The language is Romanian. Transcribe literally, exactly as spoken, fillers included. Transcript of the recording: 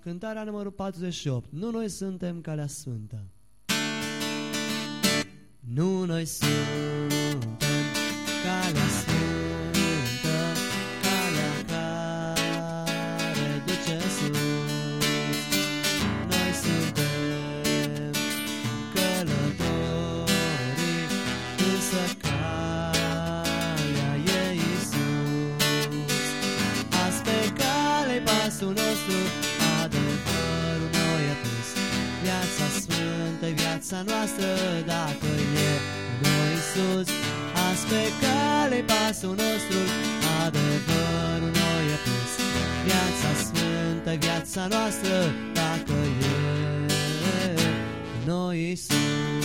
Cântarea numărul patruzeci și opt. Nu noi suntem calea sfântă. Nu noi suntem calea sfântă, calea care duce sus. Noi suntem călătorii, însă calea e Iisus. Azi pe cale-i pasul nostru, adevărul noi e pus. Viața sfântă, viața noastră, dacă e noi Iisus. Azi pe cale-i pasul nostru, adevărul noi e pus. Viața sfântă, viața noastră, dacă e noi Iisus.